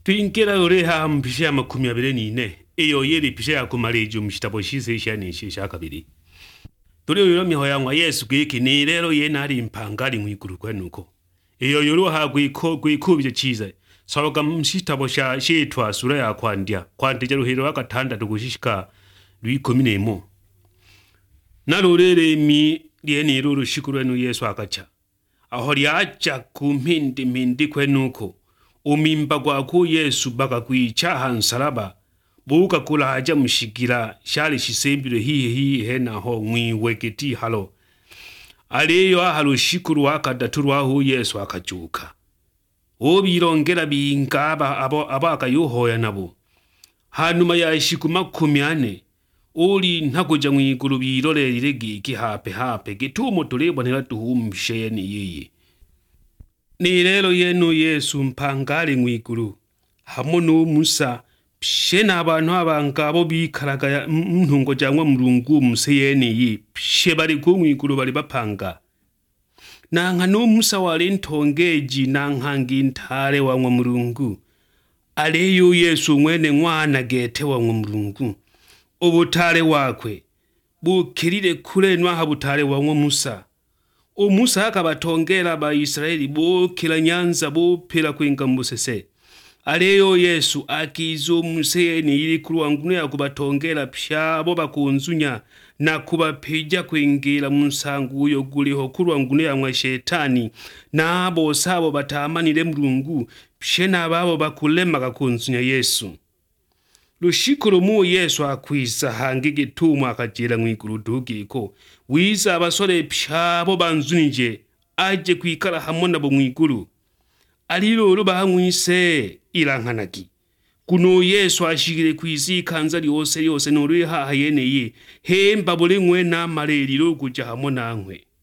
Twingira ureha mpisha makumi abiri n'ine iyo yeri pisha yakumara mu kitabo cy'Isezerano cya kabiri. Turi uyo mihoyanwa Yesu gwiki rero ye nari impangari mwiguru kwenuko. Iyo yoro gwikubye ciza. Sabaga mu kitabo cyitwa sura ya kwandya ruhero gatandatu gushishika rw'ikominemo. Narurere mi lieni ruru shikurenu Yesu akaca. Aho lyaca ku mpindi kwenuko. Umimba gwaku Yesu bakakwica hansaraba buka kulaja mushigira shali shisembire hihe naho mwiweketi halo aliyo harushikuru wakadaturwaho Yesu akajuka obirongera bingaba abaka yuhoya nabo hanuma ya shiku 40 uli ntakuja mwiguru birorerire giki hape gitumo turebonera tuhumshe ni yiyi ni rero yenu Yesu mpangari mwiguru hamwe n'Umusa pshe n'abantu abangabo bikaraga ntungo cyangwa murungu museyeni yi pshe bari ku mwiguru bari bapanga nanka n'Umusa wari ntongeji nankangi ntare wa murungu aleyo Yesu mwene mwana gete wa murungu ubutare wakwe bukirire kurenwa habutare wa Musa. Umusa akabatongera ba Israeli bukira nyanza bupira kwinga musese. Aleyo Yesu akizo museni iri kuruangune akubatongera pyabo bakunzunya na kubapija kwingira musangu uyo guliho kuruangune ya shetani na abo sabo batamanire Mulungu pye nababo bakulema gakunzunya Yesu. Lushikuru mu Yesu akwiza hangi gitumwa akagera mwiguru dugiko wiza abasore pyabo banzunije aje kwikara hamwe nabo mwiguru aliro rubahamwise irankanaki kuno Yesu ashigire kwizikanza yose nuri haha yeneye hemba buri mwe na mareriro kuja hamwe nankwe